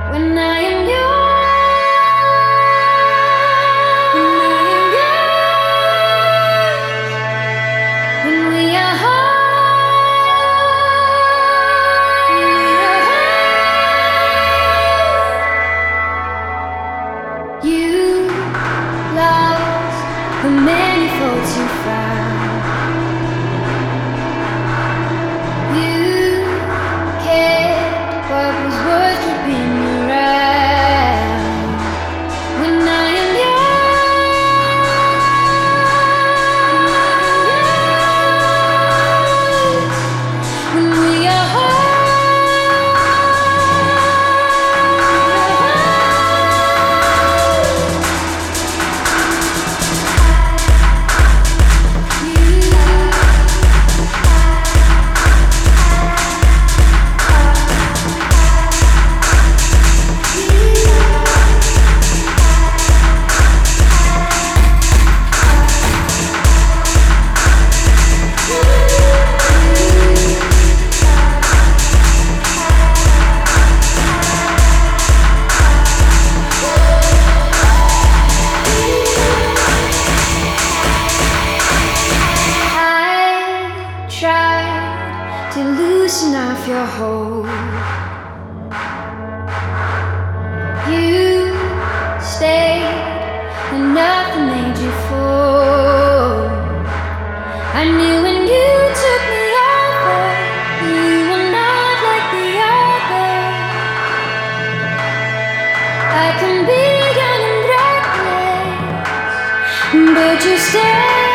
When I am yours, when we are whole, you lost the many faults you found. You cared what was worth keeping around. When I am yours, when we are to loosen off your hold. You stayed and nothing made you fall. I knew when you took me over, you were not like the others. I can be young and reckless, but you stay.